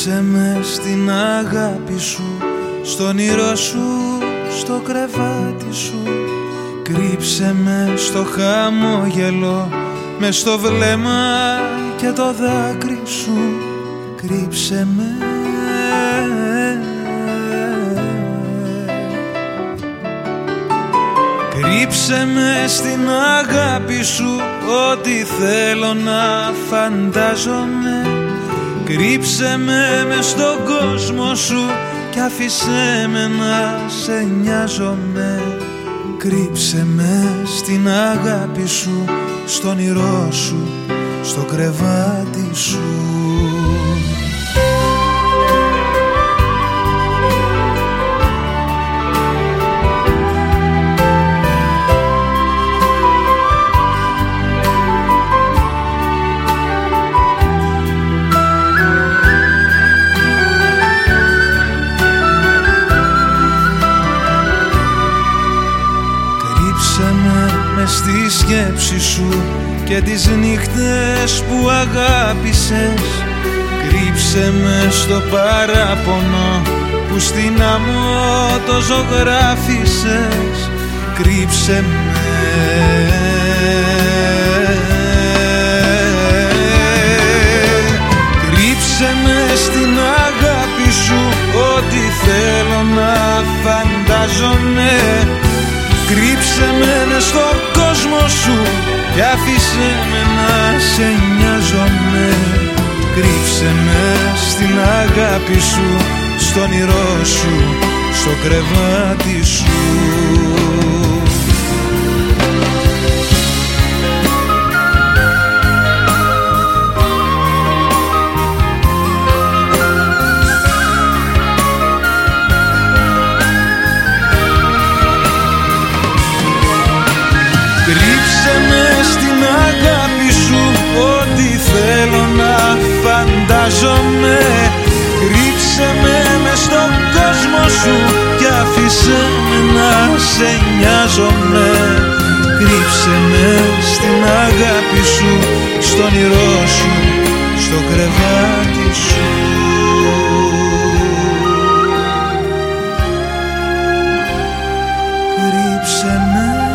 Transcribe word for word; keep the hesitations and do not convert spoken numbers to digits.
Κρύψε με στην αγάπη σου, στο όνειρό σου, στο κρεβάτι σου. Κρύψε με στο χαμόγελο, μες στο βλέμμα και το δάκρυ σου. Κρύψε με. Κρύψε με στην αγάπη σου, ό,τι θέλω να φαντάζομαι. Κρύψε με μες στον κόσμο σου κι άφησέ με να σε νοιάζομαι. Κρύψε με στην αγάπη σου, στο όνειρό σου, στο κρεβάτι σου. Στη σκέψη σου και τις νύχτες που αγάπησες. Κρύψε με στο παράπονο που στην άμμο το ζωγράφισες. Κρύψε με. Κρύψε με στην αγάπη σου, ό,τι θέλω να φαντάζομαι. Κρύψε με μες στον κόσμο σου και άφησέ με να σε νοιάζομαι. Κρύψε με στην αγάπη σου, στο όνειρό σου, στο κρεβάτι σου. Φαντάζομαι. Κρύψε με μες στον κόσμο σου κι άφησέ με να σε νοιάζομαι. Κρύψε με στην αγάπη σου, στο όνειρό σου, στο κρεβάτι σου. Κρύψε με.